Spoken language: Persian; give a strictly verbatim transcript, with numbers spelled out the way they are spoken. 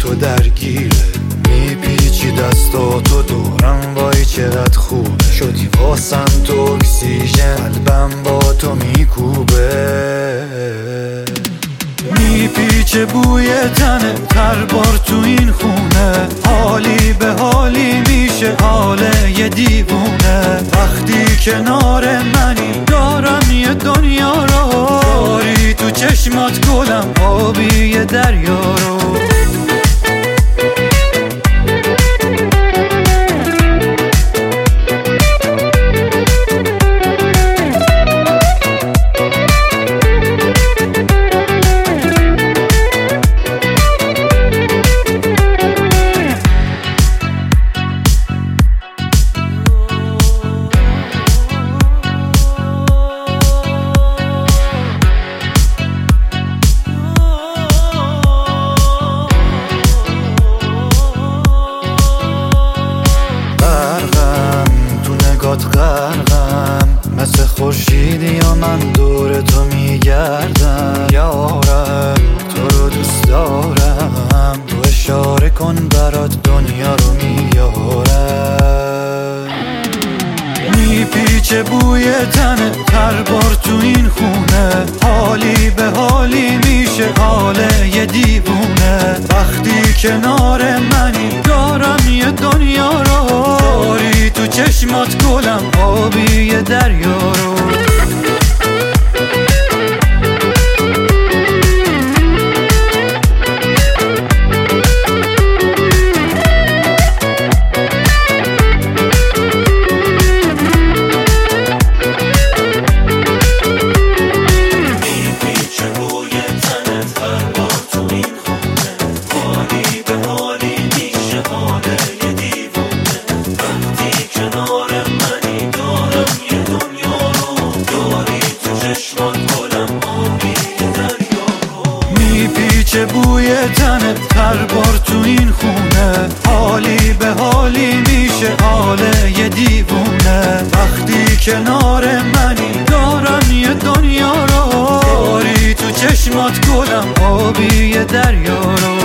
تو درگیره، میپیچی دستاتو دورم، وای چقدر خوبه، شدی واسم تو اکسیژن، قلبم با تو میکوبه. میپیچه بوی تنه هر بار تو این خونه، حالی به حالی میشه حال یه دیوونه. وقتی کنار منی دارم یه دنیا رو، داری تو چشمات گلم آبی یه دریا رو. غرقم مثل خورشیدی یا من دور تو میگردم، یارم تو رو دوست دارم، تو اشاره کن برات دنیا رو میارم. میپیچه بوی تنه هر بار تو این خونه، حالی به حالی میشه حال یه دیوونه. وقتی کنار منی دارم یه دنیا رو، داری تو چشمات گلم آبی یه دریا رو. میپیچه بوی تنه هر بار تو این خونه، حالی به حالی میشه حال یه دیوونه. وقتی کنار منی دارم یه دنیا رو، داری تو چشمات گلم آبی یه دریا رو.